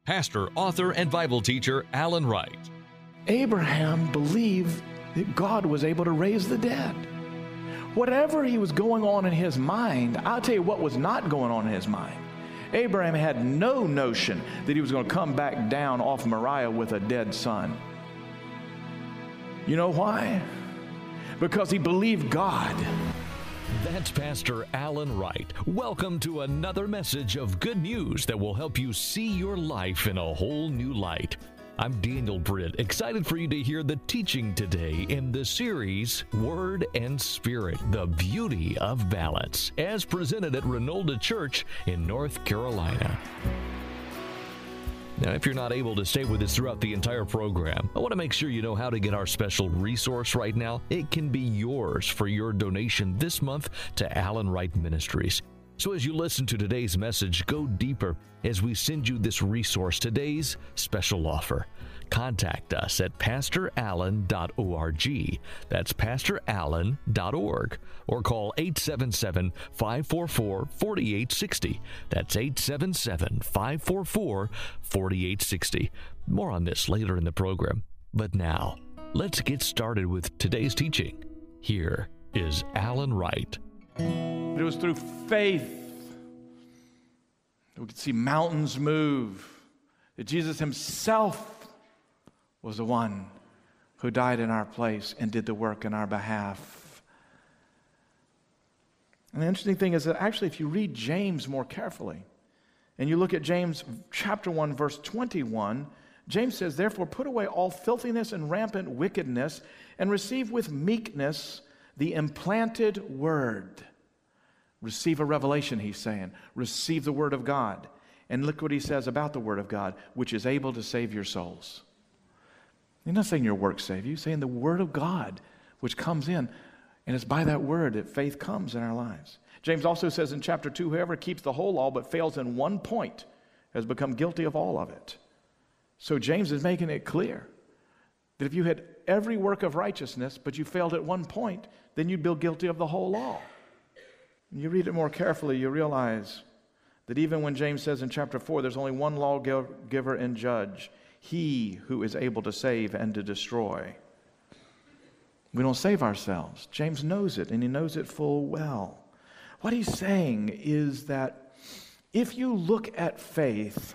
pastor, author, and Bible teacher Alan Wright. Abraham believed that God was able to raise the dead. Whatever he was going on in his mind, I'll tell you what was not going on in his mind. Abraham had no notion that he was going to come back down off Moriah with a dead son. You know why? Because he believed God. That's Pastor Alan Wright. Welcome to another message of good news that will help you see your life in a whole new light. I'm Daniel Britt, excited for you to hear the teaching today in the series Word and Spirit, the Beauty of Balance, as presented at Renolda Church in North Carolina. Now, if you're not able to stay with us throughout the entire program, I want to make sure you know how to get our special resource right now. It can be yours for your donation this month to Alan Wright Ministries. So as you listen to today's message, go deeper as we send you this resource, today's special offer. Contact us at pastorallen.org. That's pastorallen.org. Or call 877-544-4860. That's 877-544-4860. More on this later in the program. But now, let's get started with today's teaching. Here is Alan Wright. It was through faith that we could see mountains move, that Jesus himself was the one who died in our place and did the work in our behalf. And the interesting thing is that actually if you read James more carefully, and you look at James chapter 1, verse 21, James says, "Therefore put away all filthiness and rampant wickedness, and receive with meekness the implanted word." Receive a revelation, he's saying. Receive the word of God. And look what he says about the word of God, which is able to save your souls. He's not saying your works save you. He's saying the word of God, which comes in. And it's by that word that faith comes in our lives. James also says in chapter 2, whoever keeps the whole law but fails in one point has become guilty of all of it. So James is making it clear that if you had every work of righteousness, but you failed at one point, then you'd be guilty of the whole law. When you read it more carefully, you realize that even when James says in chapter 4, there's only one lawgiver and judge, he who is able to save and to destroy. We don't save ourselves. James knows it, and he knows it full well. What he's saying is that if you look at faith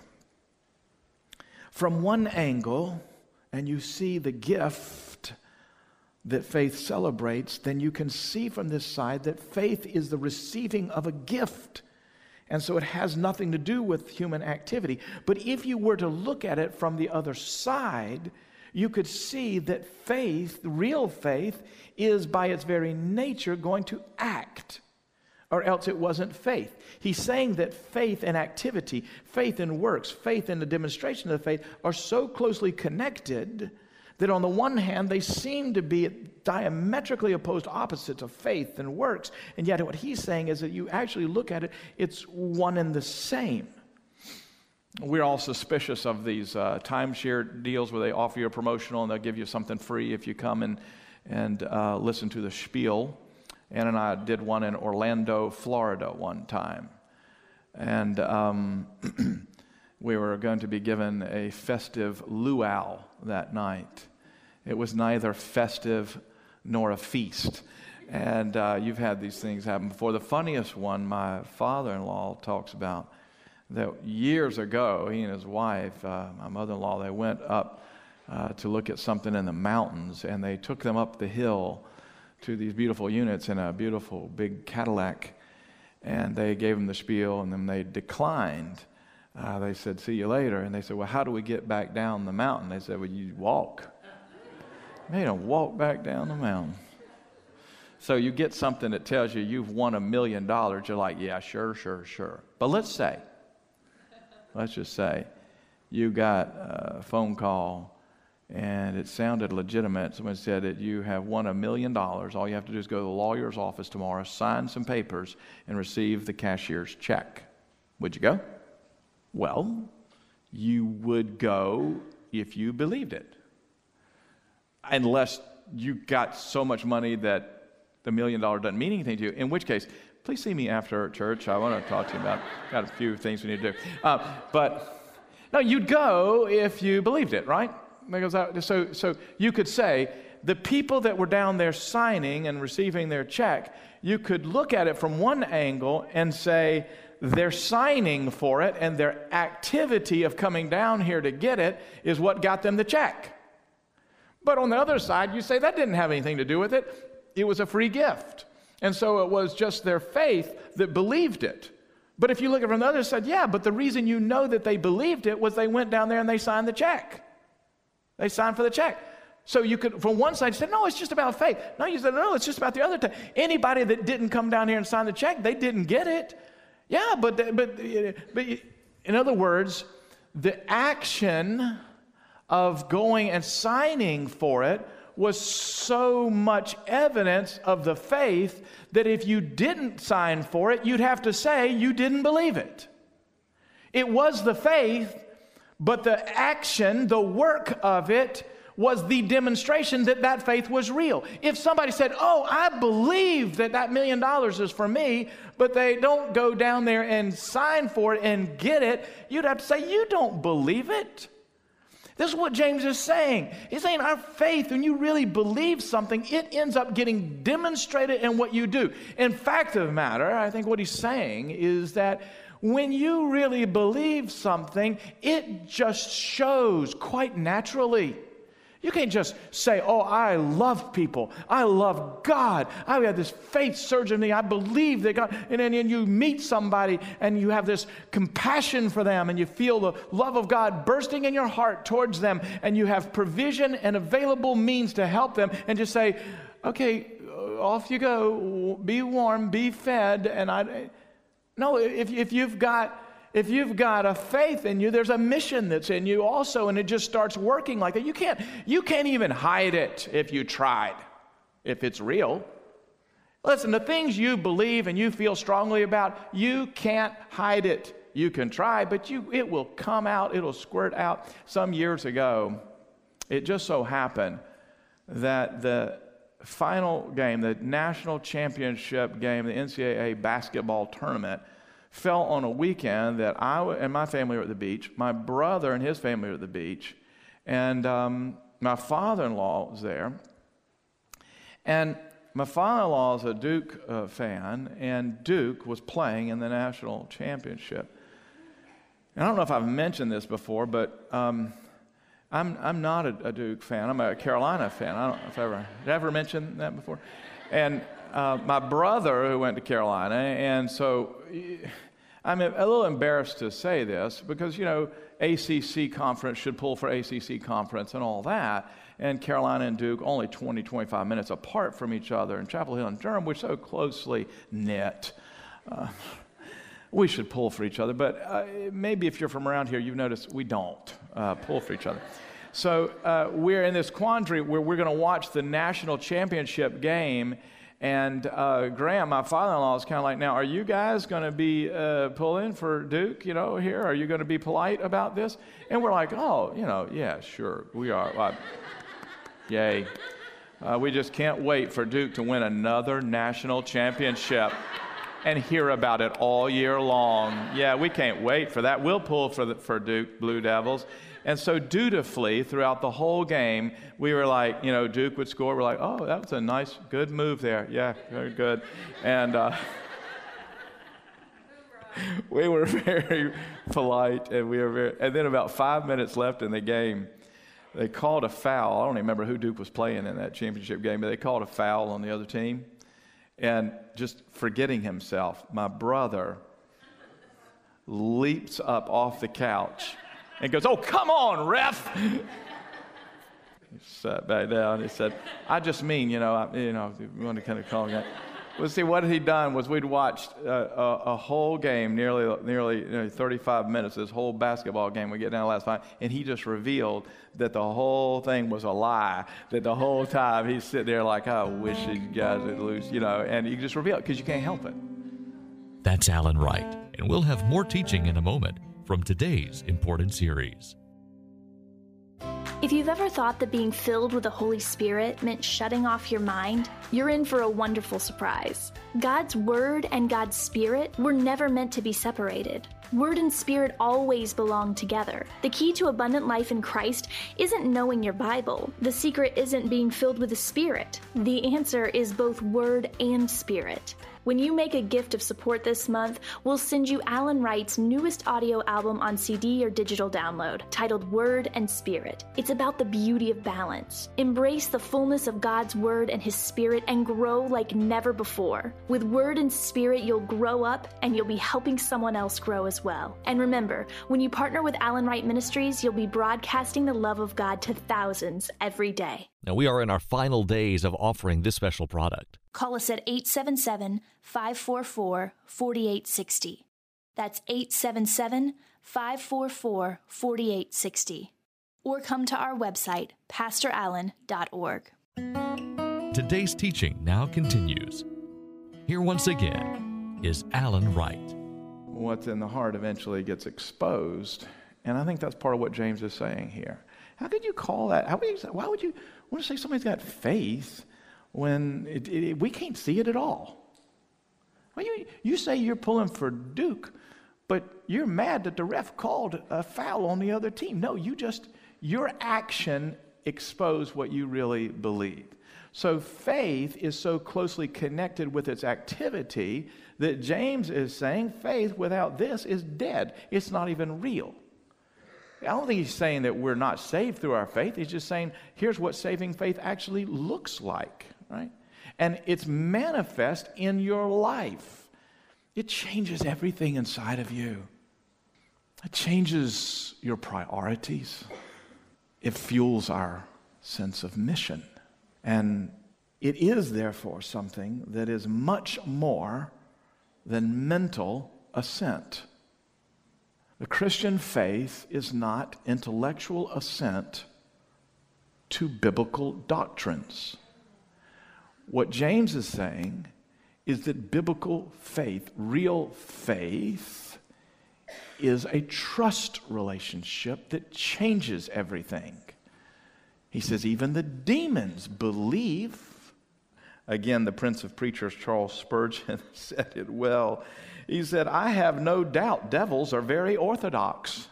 from one angle and you see the gift that faith celebrates, then you can see from this side that faith is the receiving of a gift. And so it has nothing to do with human activity. But if you were to look at it from the other side, you could see that faith, real faith, is by its very nature going to act, or else it wasn't faith. He's saying that faith and activity, faith and works, faith and the demonstration of the faith are so closely connected that on the one hand, they seem to be diametrically opposed opposites of faith and works, and yet what he's saying is that you actually look at it, it's one and the same. We're all suspicious of these timeshare deals where they offer you a promotional and they'll give you something free if you come and listen to the spiel. Ann and I did one in Orlando, Florida one time, and we were going to be given a festive luau that night. It was neither festive nor a feast. And you've had these things happen before. The funniest one, my father-in-law talks about, that years ago, he and his wife, my mother-in-law, they went up to look at something in the mountains, and they took them up the hill to these beautiful units in a beautiful big Cadillac, and they gave them the spiel, and then they declined. They said, "See you later." And they said, "Well, how do we get back down the mountain?" They said, "Well, you walk." They don't walk back down the mountain. So you get something that tells you you've won $1 million. You're like, yeah, sure. But let's just say you got a phone call and it sounded legitimate. Someone said that you have won $1 million. All you have to do is go to the lawyer's office tomorrow, sign some papers, and receive the cashier's check. Would you go? Well, you would go if you believed it. Unless you got so much money that the $1 million doesn't mean anything to you, in which case, please see me after church. I want to talk to you about, got a few things we need to do. But No, you'd go if you believed it, right? Because so you could say, the people that were down there signing and receiving their check, you could look at it from one angle and say, they're signing for it, and their activity of coming down here to get it is what got them the check. But on the other side, you say that didn't have anything to do with it. It was a free gift. And so it was just their faith that believed it. But if you look at it from the other side, yeah, but the reason you know that they believed it was they went down there and they signed the check. They signed for the check. So you could, from one side, you said, no, it's just about faith. No, you said, no, it's just about the other thing. Anybody that didn't come down here and sign the check, they didn't get it. Yeah, but in other words, the action of going and signing for it was so much evidence of the faith that if you didn't sign for it, you'd have to say you didn't believe it. It was the faith, but the action, the work of it, was the demonstration that that faith was real. If somebody said, oh, I believe that $1 million is for me, but they don't go down there and sign for it and get it, you'd have to say, you don't believe it. This is what James is saying. He's saying our faith, when you really believe something, it ends up getting demonstrated in what you do. In fact of the matter, I think what he's saying is that when you really believe something, it just shows quite naturally. You can't just say, oh, I love people. I love God. I have this faith surge in me. I believe that God. And then you meet somebody and you have this compassion for them and you feel the love of God bursting in your heart towards them and you have provision and available means to help them and just say, okay, off you go. Be warm, be fed. No, if you've got a faith in you, there's a mission that's in you also, and it just starts working like that. You can't even hide it if you tried, if it's real. Listen, the things you believe and you feel strongly about, you can't hide it. You can try, but it will come out, it'll squirt out. Some years ago, it just so happened that the final game, the national championship game, the NCAA basketball tournament, fell on a weekend that I and my family were at the beach. My brother and his family were at the beach. And my father-in-law was there. And my father-in-law is a Duke fan, and Duke was playing in the national championship. And I don't know if I've mentioned this before, but I'm not a Duke fan. I'm a Carolina fan. I don't know if did I ever mention that before? And my brother who went to Carolina, and so I'm a little embarrassed to say this because, ACC conference should pull for ACC conference and all that, and Carolina and Duke only 20, 25 minutes apart from each other, and Chapel Hill and Durham, we're so closely knit. We should pull for each other, but maybe if you're from around here, you've noticed we don't pull for each other. So we're in this quandary where we're going to watch the national championship game. And Graham, my father-in-law, is kind of like, now, are you guys going to be pulling for Duke, here? Are you going to be polite about this? And we're like, oh, yeah, sure, we are. Yay. We just can't wait for Duke to win another national championship and hear about it all year long. Yeah, we can't wait for that. We'll pull for Duke Blue Devils. And so dutifully, throughout the whole game, we were like, Duke would score. We're like, oh, that was a nice, good move there. Yeah, very good. And we were very polite, and then about 5 minutes left in the game, they called a foul. I don't even remember who Duke was playing in that championship game, but they called a foul on the other team. And just forgetting himself, my brother leaps up off the couch and goes, oh, come on, ref. He sat back down. He said, I just mean, you want to kind of call him that. Well, see, what he'd done was we'd watched a whole game, nearly 35 minutes, this whole basketball game. We get down to the last 5, and he just revealed that the whole thing was a lie, that the whole time he's sitting there like, I wish you guys would lose, and he just revealed it because you can't help it. That's Alan Wright, and we'll have more teaching in a moment from today's important series. If you've ever thought that being filled with the Holy Spirit meant shutting off your mind, you're in for a wonderful surprise. God's Word and God's Spirit were never meant to be separated. Word and Spirit always belong together. The key to abundant life in Christ isn't knowing your Bible. The secret isn't being filled with the Spirit. The answer is both Word and Spirit. When you make a gift of support this month, we'll send you Alan Wright's newest audio album on CD or digital download, titled Word and Spirit. It's about the beauty of balance. Embrace the fullness of God's Word and His Spirit and grow like never before. With Word and Spirit, you'll grow up and you'll be helping someone else grow as well. And remember, when you partner with Alan Wright Ministries, you'll be broadcasting the love of God to thousands every day. Now, we are in our final days of offering this special product. Call us at 877-544-4860. That's 877-544-4860. Or come to our website, pastorallen.org. Today's teaching now continues. Here once again is Alan Wright. What's in the heart eventually gets exposed. And I think that's part of what James is saying here. How could you call that? Why would you want to say somebody's got faith when we can't see it at all? Well, you say you're pulling for Duke, but you're mad that the ref called a foul on the other team. No, your action exposed what you really believe. So faith is so closely connected with its activity that James is saying faith without this is dead. It's not even real. I don't think he's saying that we're not saved through our faith. He's just saying, here's what saving faith actually looks like, right? And it's manifest in your life. It changes everything inside of you. It changes your priorities. It fuels our sense of mission. And it is, therefore, something that is much more than mental assent. The Christian faith is not intellectual assent to biblical doctrines. What James is saying is that biblical faith, real faith, is a trust relationship that changes everything. He says even the demons believe. Again, the Prince of Preachers, Charles Spurgeon, said it well. He said, I have no doubt devils are very orthodox.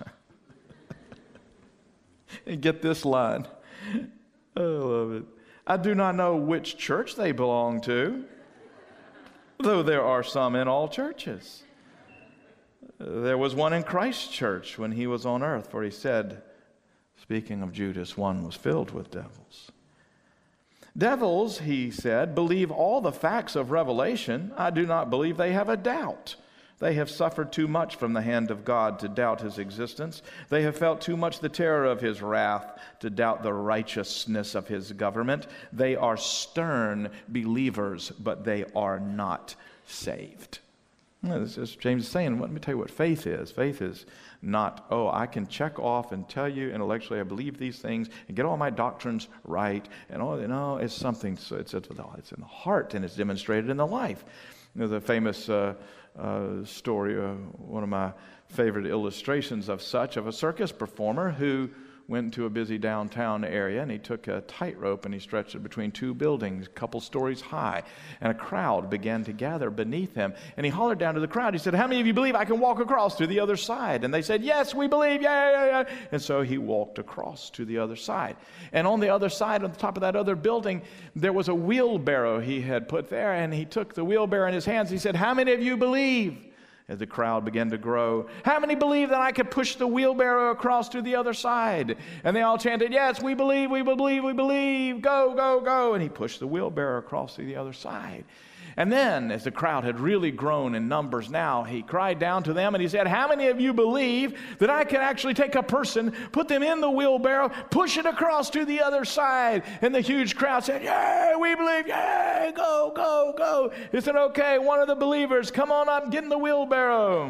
And get this line. I love it. I do not know which church they belong to, though there are some in all churches. There was one in Christ's church when he was on earth, for he said, speaking of Judas, one was filled with devils. Devils, he said, believe all the facts of Revelation. I do not believe they have a doubt. They have suffered too much from the hand of God to doubt his existence. They have felt too much the terror of his wrath to doubt the righteousness of his government. They are stern believers, but they are not saved. This is James is saying, let me tell you what faith is. Faith is not, I can check off and tell you intellectually I believe these things and get all my doctrines right. And it's something, so it's in the heart and it's demonstrated in the life. The famous story, one of my favorite illustrations of such, of a circus performer who went to a busy downtown area, and he took a tightrope and he stretched it between two buildings, a couple stories high, and a crowd began to gather beneath him. And he hollered down to the crowd. He said, how many of you believe I can walk across to the other side? And they said, yes, we believe, yeah. And so he walked across to the other side. And on the other side, on the top of that other building, there was a wheelbarrow he had put there, and he took the wheelbarrow in his hands. He said, how many of you believe? As the crowd began to grow, how many believe that I could push the wheelbarrow across to the other side? And they all chanted, yes, we believe, we believe, we believe, go, go, go. And he pushed the wheelbarrow across to the other side. And then, as the crowd had really grown in numbers now, he cried down to them and he said, how many of you believe that I can actually take a person, put them in the wheelbarrow, push it across to the other side? And the huge crowd said, yay, we believe, yay, go, go, go. He said, okay, one of the believers, come on up, get in the wheelbarrow.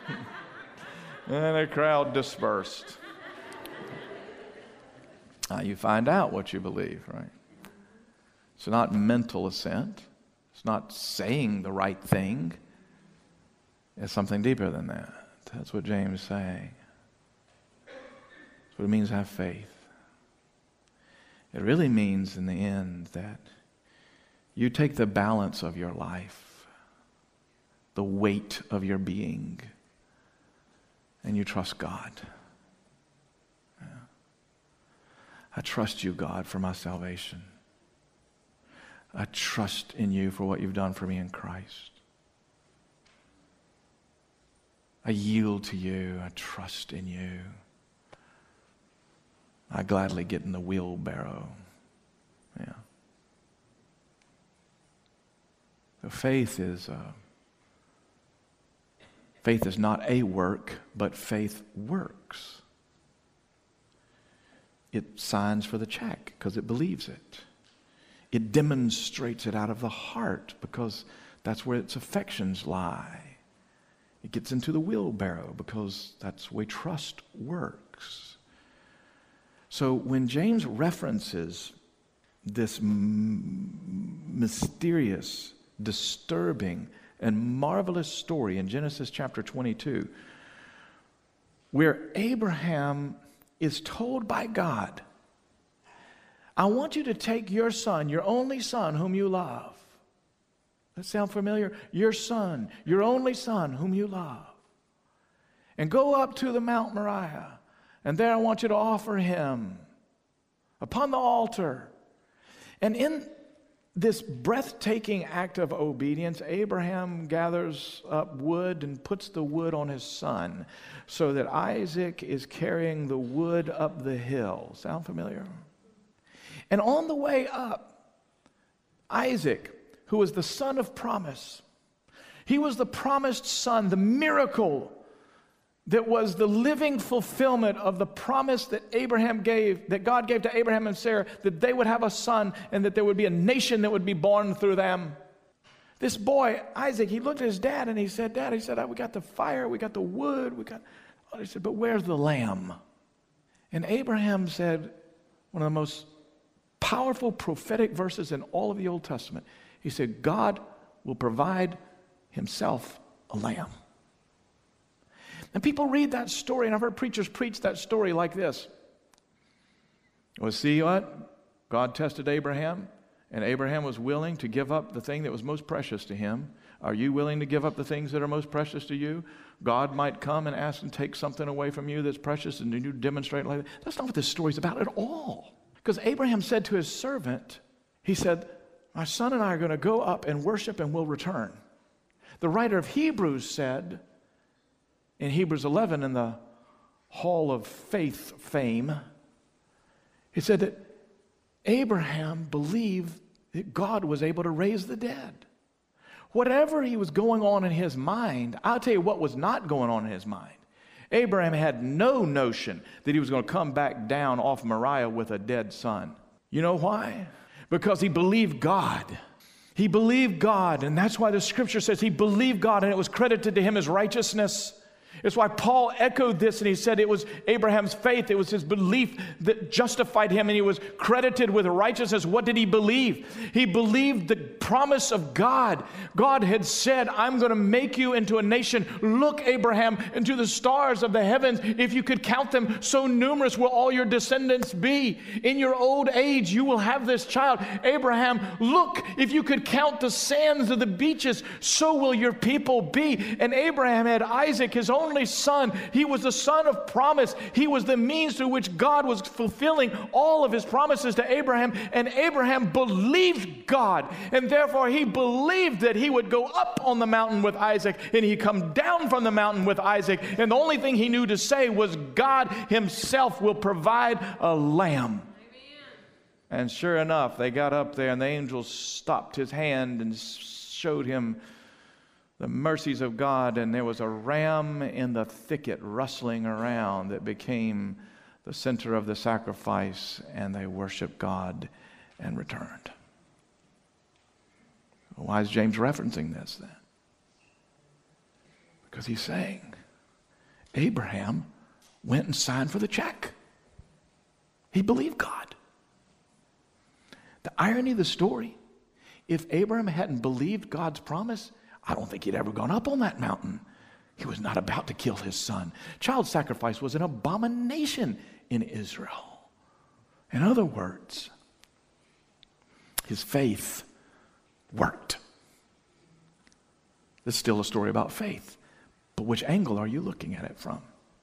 And the crowd dispersed. Now you find out what you believe, right? It's not mental assent. It's not saying the right thing. It's something deeper than that. That's what James is saying. That's what it means to have faith. It really means in the end that you take the balance of your life, the weight of your being, and you trust God. Yeah. I trust you, God, for my salvation. I trust in you for what you've done for me in Christ. I yield to you. I trust in you. I gladly get in the wheelbarrow. Yeah. So faith is not a work, but faith works. It signs for the check because it believes it. It demonstrates it out of the heart because that's where its affections lie. It gets into the wheelbarrow because that's the way trust works. So when James references this mysterious, disturbing, and marvelous story in Genesis chapter 22, where Abraham is told by God, I want you to take your son, your only son whom you love. That sound familiar? Your son, your only son whom you love. And go up to the Mount Moriah, and there I want you to offer him upon the altar. And in this breathtaking act of obedience, Abraham gathers up wood and puts the wood on his son so that Isaac is carrying the wood up the hill. Sound familiar? And on the way up, Isaac, who was the son of promise, he was the promised son, the miracle that was the living fulfillment of the promise that God gave to Abraham and Sarah, that they would have a son and that there would be a nation that would be born through them. This boy, Isaac, he looked at his dad and he said, Dad, we got the fire, we got the wood, he said, but where's the lamb? And Abraham said, one of the most powerful prophetic verses in all of the Old Testament. He said, God will provide himself a lamb. And people read that story, and I've heard preachers preach that story like this. Well, see what? God tested Abraham, and Abraham was willing to give up the thing that was most precious to him. Are you willing to give up the things that are most precious to you? God might come and ask and take something away from you that's precious, and you demonstrate like that. That's not what this story's about at all. Because Abraham said to his servant, he said, my son and I are going to go up and worship and we'll return. The writer of Hebrews said, in Hebrews 11, in the Hall of Faith fame, he said that Abraham believed that God was able to raise the dead. Whatever he was going on in his mind, I'll tell you what was not going on in his mind. Abraham had no notion that he was going to come back down off Moriah with a dead son. You know why? Because he believed God. He believed God, and that's why the scripture says he believed God, and it was credited to him as righteousness. It's why Paul echoed this, and he said it was Abraham's faith, it was his belief that justified him, and he was credited with righteousness. What did he believe? He believed the promise of God. God had said, I'm going to make you into a nation. Look, Abraham, into the stars of the heavens. If you could count them, so numerous will all your descendants be. In your old age, you will have this child. Abraham, look, if you could count the sands of the beaches, so will your people be. And Abraham had Isaac, his only son. He was the son of promise. He was the means through which God was fulfilling all of his promises to Abraham. And Abraham believed God. And therefore he believed that he would go up on the mountain with Isaac and he'd come down from the mountain with Isaac. And the only thing he knew to say was God himself will provide a lamb. And sure enough, they got up there and the angel stopped his hand and showed him the mercies of God, and there was a ram in the thicket rustling around that became the center of the sacrifice, and they worshiped God and returned. Why is James referencing this then? Because he's saying Abraham went and signed for the check. He believed God. The irony of the story, if Abraham hadn't believed God's promise, I don't think he'd ever gone up on that mountain. He was not about to kill his son. Child sacrifice was an abomination in Israel. In other words, his faith worked. This is still a story about faith. But which angle are you looking at it from?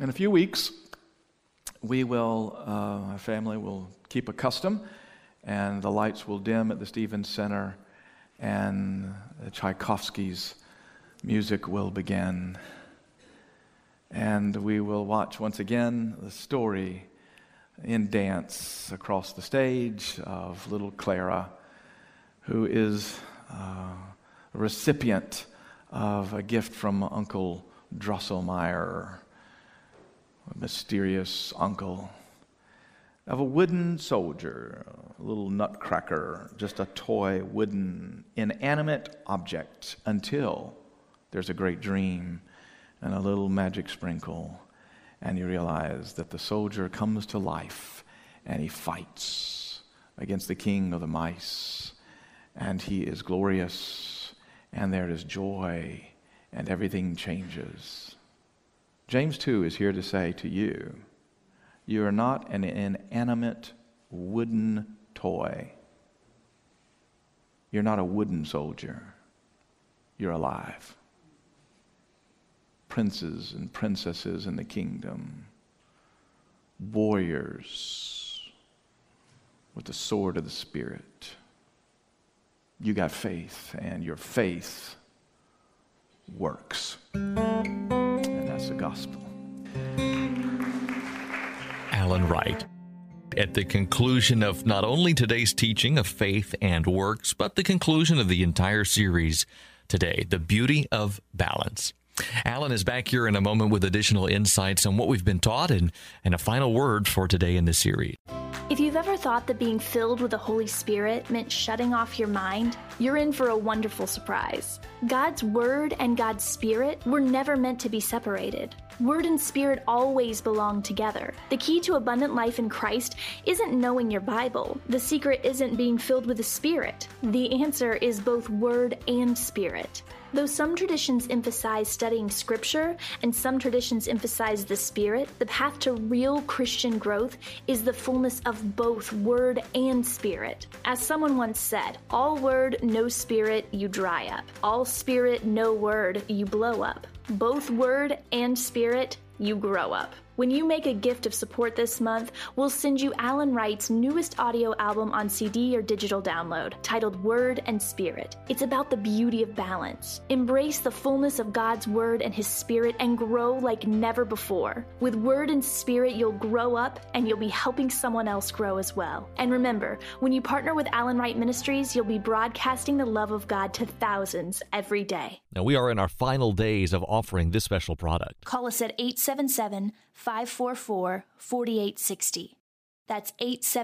In a few weeks, we will, our family will keep a custom, and the lights will dim at the Stevens Center, and Tchaikovsky's music will begin. And we will watch once again the story in dance across the stage of little Clara, who is a recipient of a gift from Uncle Drosselmeyer, a mysterious uncle, of a wooden soldier, a little nutcracker, just a toy wooden inanimate object, until there's a great dream and a little magic sprinkle, and you realize that the soldier comes to life and he fights against the king of the mice, and he is glorious, and there is joy, and everything changes. James 2 is here to say to you, you are not an inanimate wooden toy. You're not a wooden soldier. You're alive. Princes and princesses in the kingdom, warriors with the sword of the Spirit. You got faith, and your faith works. And that's the gospel. Alan Wright. At the conclusion of not only today's teaching of faith and works, but the conclusion of the entire series today, The Beauty of Balance. Alan is back here in a moment with additional insights on what we've been taught and a final word for today in the series. If you've ever thought that being filled with the Holy Spirit meant shutting off your mind, you're in for a wonderful surprise. God's Word and God's Spirit were never meant to be separated. Word and Spirit always belong together. The key to abundant life in Christ isn't knowing your Bible. The secret isn't being filled with the Spirit. The answer is both Word and Spirit. Though some traditions emphasize studying Scripture and some traditions emphasize the Spirit, the path to real Christian growth is the fullness of both Word and Spirit. As someone once said, all Word, no Spirit, you dry up. All Spirit, no Word, you blow up. Both Word and Spirit, you grow up. When you make a gift of support this month, we'll send you Alan Wright's newest audio album on CD or digital download, titled Word and Spirit. It's about the beauty of balance. Embrace the fullness of God's Word and His Spirit and grow like never before. With Word and Spirit, you'll grow up and you'll be helping someone else grow as well. And remember, when you partner with Alan Wright Ministries, you'll be broadcasting the love of God to thousands every day. Now, we are in our final days of offering this special product. Call us at 877-544-4860. That's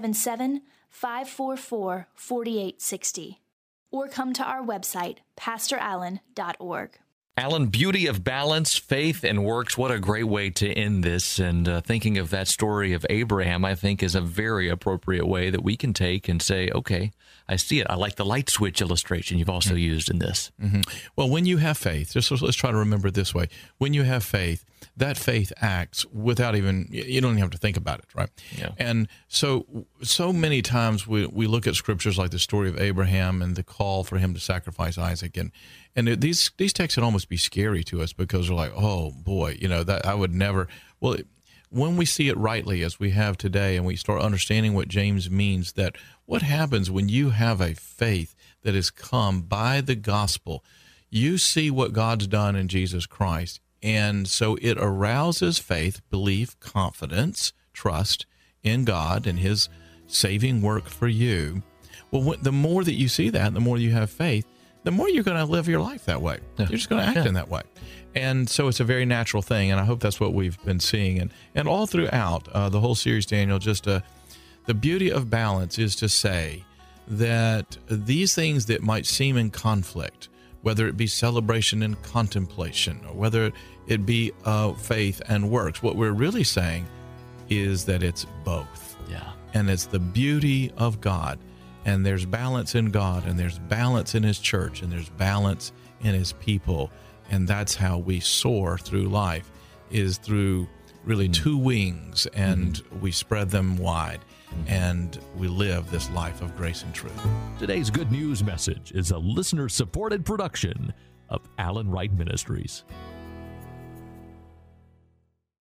877-544-4860. Or come to our website, pastorallen.org. Alan, beauty of balance, faith, and works. What a great way to end this. And thinking of that story of Abraham, I think, is a very appropriate way that we can take and say, okay, I see it. I like the light switch illustration you've also used in this. Mm-hmm. Well, when you have faith, let's try to remember it this way. When you have faith, that faith acts without even, you don't even have to think about it, right? Yeah. And so many times we look at scriptures like the story of Abraham and the call for him to sacrifice Isaac. And these texts can almost be scary to us because we're like, oh boy, that I would never. Well, when we see it rightly as we have today and we start understanding what James means, that what happens when you have a faith that has come by the gospel, you see what God's done in Jesus Christ. And so it arouses faith, belief, confidence, trust in God and His saving work for you. Well, the more that you see that, the more you have faith, the more you're going to live your life that way. Yeah. You're just going to act in that way. And so it's a very natural thing, and I hope that's what we've been seeing. And all throughout the whole series, Daniel, the beauty of balance is to say that these things that might seem in conflict, whether it be celebration and contemplation, or whether it be faith and works, what we're really saying is that it's both. Yeah. And it's the beauty of God. And there's balance in God, and there's balance in His church, and there's balance in His people. And that's how we soar through life, is through really two wings, and we spread them wide, and we live this life of grace and truth. Today's Good News message is a listener-supported production of Alan Wright Ministries.